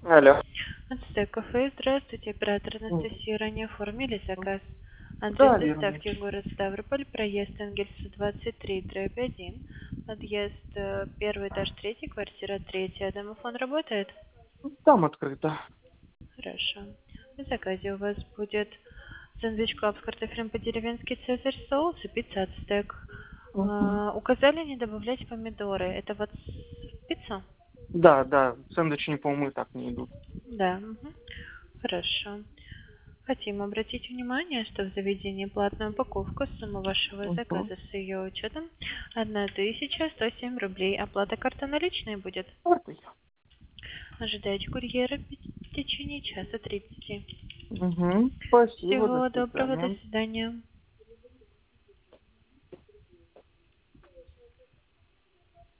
Алло. Ацтек кафе, здравствуйте, оператор М, Анастасия, ранее оформили заказ. Адрес Да, верно. доставки город Ставрополь, проезд Энгельса 23/1, подъезд первый этаж 3, квартира 3. Домофон работает? Там открыто. Хорошо. В заказе у вас будет сэндвич клаб с картофелем по-деревенски, цезарь соус и пицца ацтек. Мгм. Указали не добавлять помидоры. Это вот пицца? Да, да, сэндвичи, по-моему, и так не идут. Да. Мгм. Хорошо. Хотим обратить внимание, что в заведении платная упаковка, сумма вашего Мгм. заказа с ее учетом 1107 рублей. Оплата карта наличной будет. Окей. Ожидайте курьера в течение часа 30. Мгм. Спасибо, до Всего доброго, до свидания. свидания.